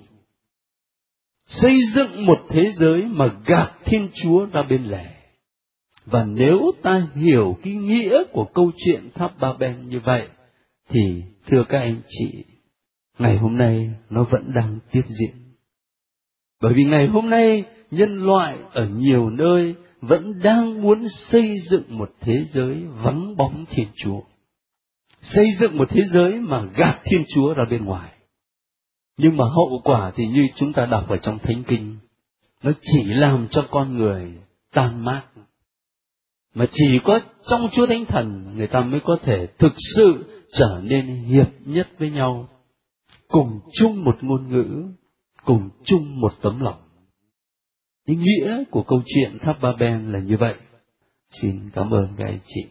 Xây dựng một thế giới mà gạt Thiên Chúa ra bên lề. Và nếu ta hiểu cái nghĩa của câu chuyện tháp Ba-ben như vậy, thì thưa các anh chị, ngày hôm nay nó vẫn đang tiếp diễn. Bởi vì ngày hôm nay nhân loại ở nhiều nơi vẫn đang muốn xây dựng một thế giới vắng bóng Thiên Chúa, xây dựng một thế giới mà gạt Thiên Chúa ra bên ngoài. Nhưng mà hậu quả thì như chúng ta đọc ở trong Thánh Kinh, nó chỉ làm cho con người tan mát. Mà chỉ có trong Chúa Thánh Thần người ta mới có thể thực sự trở nên hiệp nhất với nhau, cùng chung một ngôn ngữ, cùng chung một tấm lòng. Ý nghĩa của câu chuyện tháp Ba-ben là như vậy. Xin cảm ơn các anh chị.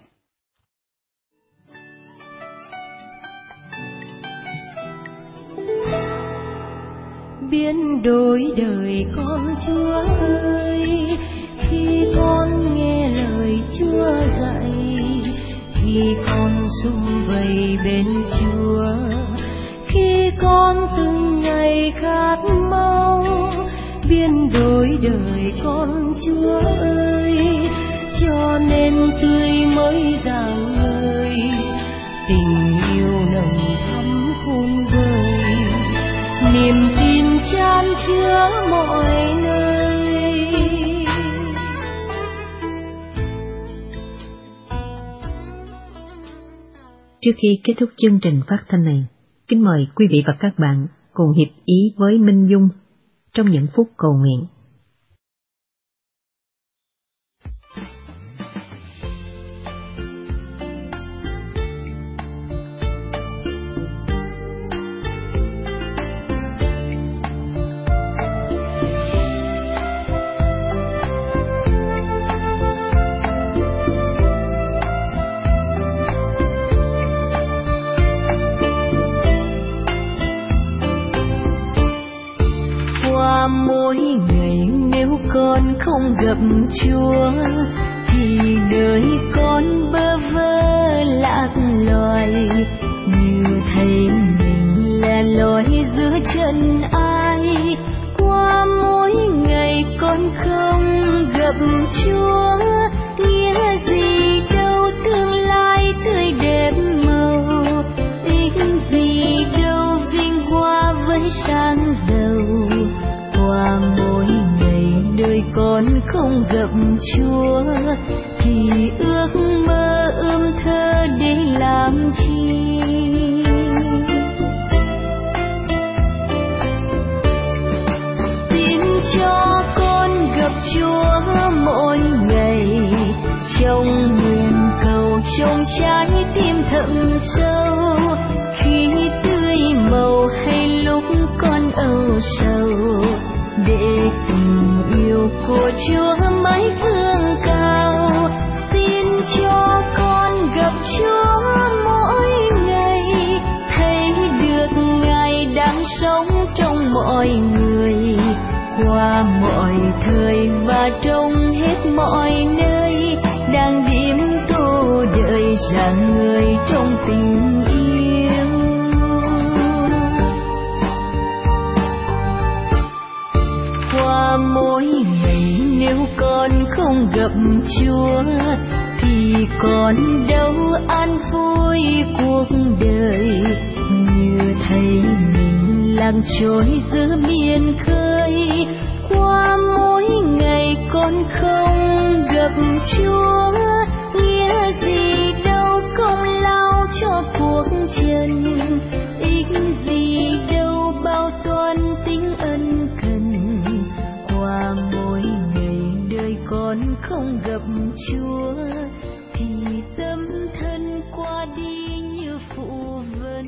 Biến đổi đời con Chúa ơi, khi con nghe lời Chúa dạy, khi con sum vầy bên Chúa, khi con từng ngày khát mong. Biến đổi đời con Chúa ơi, cho nên tươi mới rạng ngời, tình yêu nồng thắm khôn vời, niềm tin chan chứa mọi nơi. Trước khi kết thúc chương trình phát thanh này, kính mời quý vị và các bạn cùng hiệp ý với Minh Dung trong những phút cầu nguyện. Mỗi ngày nếu con không gặp Chúa thì đời con bơ vơ lạc loài, như thấy mình lẻ loi giữa chân ai. Qua mỗi ngày con không gặp Chúa, nghĩa gì đâu tương lai tươi đẹp màu, ích gì đâu vinh hoa với sáng giàu. Qua mỗi ngày đời con không gặp Chúa thì ước mơ thơ để làm chi. Xin cho con gặp Chúa mỗi ngày, trong nguyện cầu trong trái tim thẳm sâu, khi tươi màu hay lúc con âu sầu, để tình yêu của Chúa mãi thương cao. Xin cho con gặp Chúa mỗi ngày, thấy được Ngài đang sống trong mọi người, qua mọi thời và trong hết mọi nơi, đang điểm tô đời rạng người trong tình yêu. Qua mỗi ngày nếu con không gặp Chúa thì còn đâu an vui cuộc đời, như thấy mình lạc trôi giữa biển khơi. Qua mỗi ngày con không gặp Chúa, nghĩa gì đâu công lao cho cuộc trần, ích gì đâu bao toan tính ân cần. Qua mỗi ngày đời con không gặp Chúa thì tâm thân qua đi như phụ vân.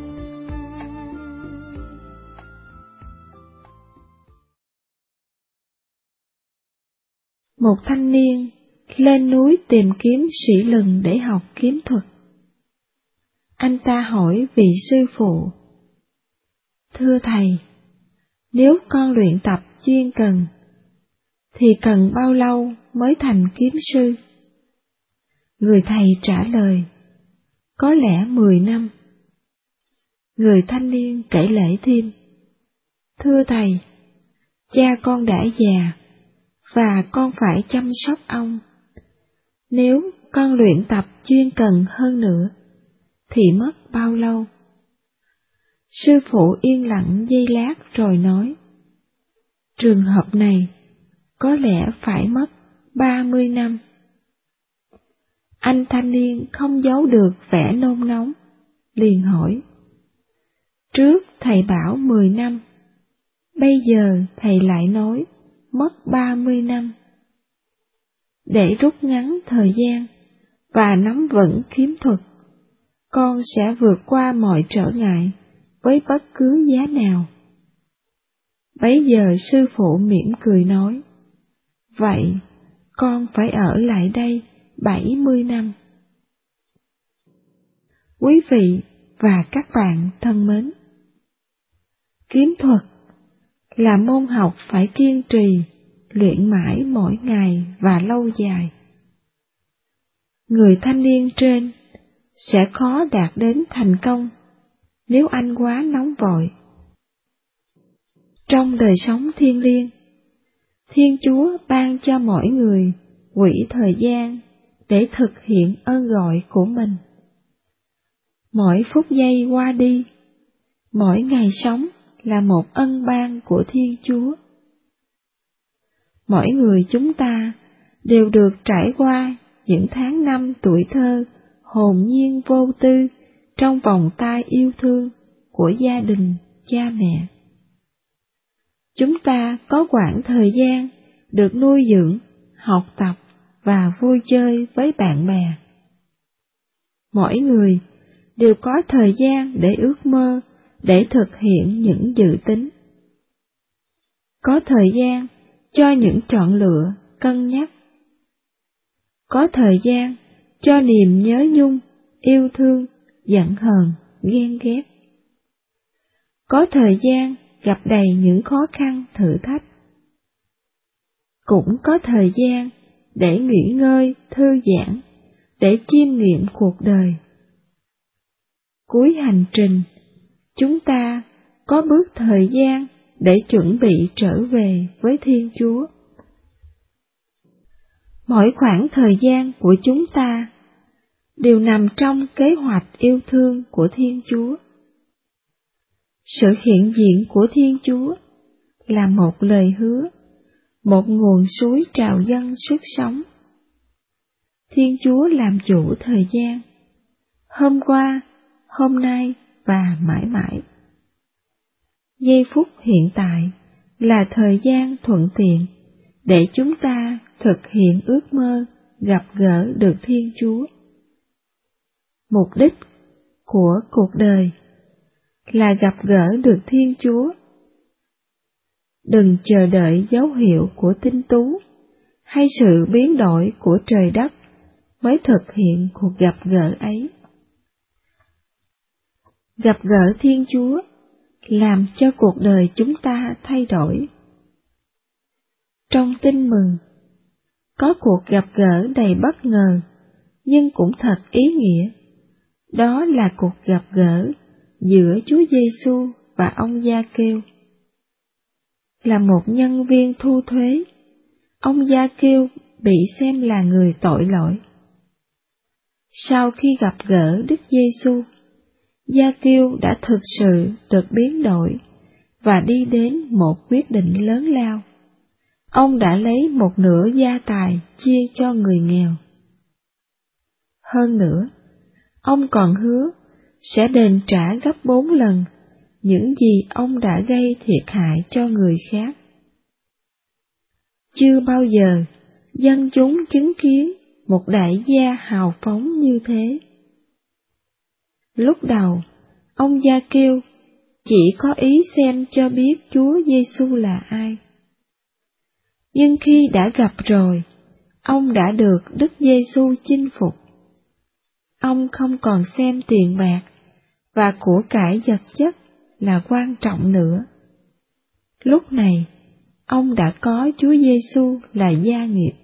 Một thanh niên lên núi tìm kiếm sĩ lừng để học kiếm thuật. Anh ta hỏi vị sư phụ: "Thưa thầy, nếu con luyện tập chuyên cần, thì cần bao lâu mới thành kiếm sư?" Người thầy trả lời: "Có lẽ 10 năm. Người thanh niên kể lể thêm: "Thưa thầy, cha con đã già, và con phải chăm sóc ông. Nếu con luyện tập chuyên cần hơn nữa, thì mất bao lâu?" Sư phụ yên lặng giây lát rồi nói: "Trường hợp này có lẽ phải mất 30 năm. Anh thanh niên không giấu được vẻ nôn nóng, liền hỏi: "Trước thầy bảo 10 năm, bây giờ thầy lại nói mất 30 năm. Để rút ngắn thời gian và nắm vững kiếm thuật, con sẽ vượt qua mọi trở ngại với bất cứ giá nào." Bấy giờ sư phụ mỉm cười nói: "Vậy con phải ở lại đây 70 năm. Quý vị và các bạn thân mến, kiếm thuật là môn học phải kiên trì, luyện mãi mỗi ngày và lâu dài. Người thanh niên trên sẽ khó đạt đến thành công nếu anh quá nóng vội. Trong đời sống thiêng liêng, Thiên Chúa ban cho mỗi người quỹ thời gian để thực hiện ơn gọi của mình. Mỗi phút giây qua đi, mỗi ngày sống là một ân ban của Thiên Chúa. Mỗi người chúng ta đều được trải qua những tháng năm tuổi thơ hồn nhiên vô tư trong vòng tay yêu thương của gia đình, cha mẹ. Chúng ta có quãng thời gian được nuôi dưỡng, học tập và vui chơi với bạn bè. Mỗi người đều có thời gian để ước mơ, để thực hiện những dự tính. Có thời gian cho những chọn lựa, cân nhắc. Có thời gian cho niềm nhớ nhung, yêu thương, giận hờn, ghen ghét. Có thời gian gặp đầy những khó khăn, thử thách. Cũng có thời gian để nghỉ ngơi, thư giãn, để chiêm nghiệm cuộc đời. Cuối hành trình, chúng ta có bước thời gian để chuẩn bị trở về với Thiên Chúa. Mỗi khoảng thời gian của chúng ta đều nằm trong kế hoạch yêu thương của Thiên Chúa. Sự hiện diện của Thiên Chúa là một lời hứa, một nguồn suối trào dâng sức sống. Thiên Chúa làm chủ thời gian, hôm qua, hôm nay và mãi mãi. Giây phút hiện tại là thời gian thuận tiện để chúng ta thực hiện ước mơ gặp gỡ được Thiên Chúa. Mục đích của cuộc đời là gặp gỡ được Thiên Chúa. Đừng chờ đợi dấu hiệu của tinh tú hay sự biến đổi của trời đất mới thực hiện cuộc gặp gỡ ấy. Gặp gỡ Thiên Chúa làm cho cuộc đời chúng ta thay đổi. Trong Tin Mừng, có cuộc gặp gỡ đầy bất ngờ nhưng cũng thật ý nghĩa. Đó là cuộc gặp gỡ giữa Chúa Giêsu và ông Gia-kêu. Là một nhân viên thu thuế, ông Gia-kêu bị xem là người tội lỗi. Sau khi gặp gỡ Đức Giêsu, Gia-kêu đã thực sự được biến đổi và đi đến một quyết định lớn lao. Ông đã lấy một nửa gia tài chia cho người nghèo. Hơn nữa, ông còn hứa sẽ đền trả gấp 4 lần những gì ông đã gây thiệt hại cho người khác. Chưa bao giờ dân chúng chứng kiến một đại gia hào phóng như thế. Lúc đầu, ông Gia-kêu chỉ có ý xem cho biết Chúa Giêsu là ai. Nhưng khi đã gặp rồi, ông đã được Đức Giêsu chinh phục. Ông không còn xem tiền bạc và của cải vật chất là quan trọng nữa. Lúc này, ông đã có Chúa Giêsu là gia nghiệp.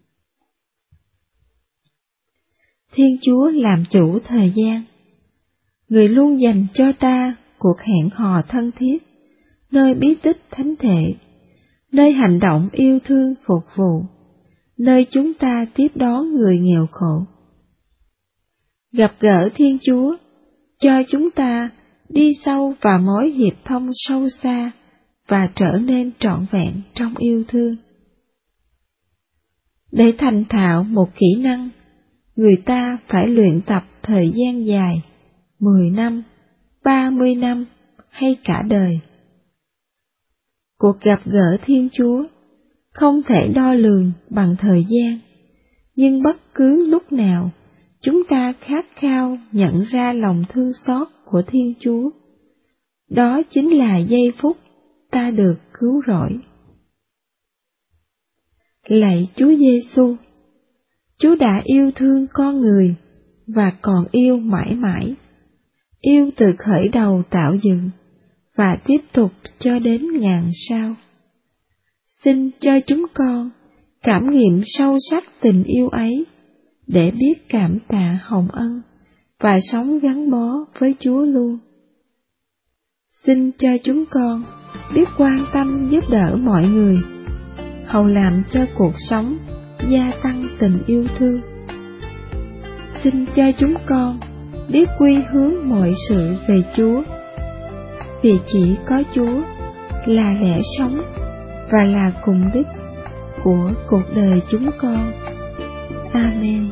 Thiên Chúa làm chủ thời gian. Người luôn dành cho ta cuộc hẹn hò thân thiết, nơi bí tích thánh thể, nơi hành động yêu thương phục vụ, nơi chúng ta tiếp đón người nghèo khổ. Gặp gỡ Thiên Chúa cho chúng ta đi sâu vào mối hiệp thông sâu xa và trở nên trọn vẹn trong yêu thương. Để thành thạo một kỹ năng, người ta phải luyện tập thời gian dài, 10 năm, 30 năm hay cả đời. Cuộc gặp gỡ Thiên Chúa không thể đo lường bằng thời gian, nhưng bất cứ lúc nào chúng ta khát khao nhận ra lòng thương xót của Thiên Chúa. Đó chính là giây phút ta được cứu rỗi. Lạy Chúa Giêsu, Chúa đã yêu thương con người và còn yêu mãi mãi, yêu từ khởi đầu tạo dựng và tiếp tục cho đến ngàn sao. Xin cho chúng con cảm nghiệm sâu sắc tình yêu ấy để biết cảm tạ hồng ân và sống gắn bó với Chúa luôn. Xin cho chúng con biết quan tâm giúp đỡ mọi người, hầu làm cho cuộc sống gia tăng tình yêu thương. Xin cho chúng con biết quy hướng mọi sự về Chúa, vì chỉ có Chúa là lẽ sống và là cùng đích của cuộc đời chúng con. Amen.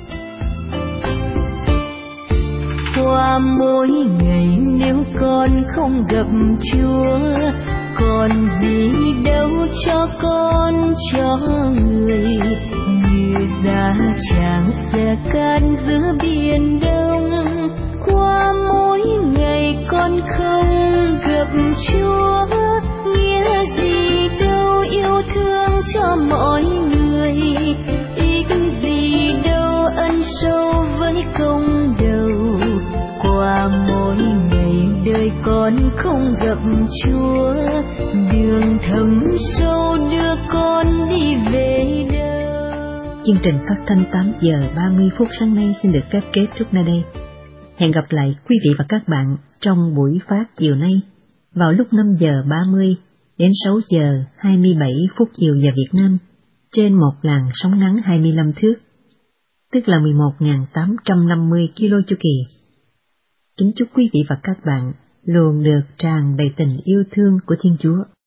Qua mỗi ngày nếu con không gặp Chúa, còn gì đâu cho con cho người, như giá tràng xe can giữa biển đông. Qua mỗi ngày con không gặp Chúa, nghĩa gì đâu yêu thương cho mọi người, ích gì đâu ân sâu với công đầu. Qua mỗi ngày đời con không gặp Chúa, đường thẳm sâu đưa con đi về đâu. Chương trình phát thanh 8 giờ 30 phút sáng nay xin được phép kết thúc nơi đây. Hẹn gặp lại quý vị và các bạn trong buổi phát chiều nay vào lúc 5 giờ 30 đến 6 giờ 27 phút chiều giờ Việt Nam trên một làn sóng ngắn 25 thước, tức là 11.850 kilo chu kỳ. Kính chúc quý vị và các bạn luôn được tràn đầy tình yêu thương của Thiên Chúa.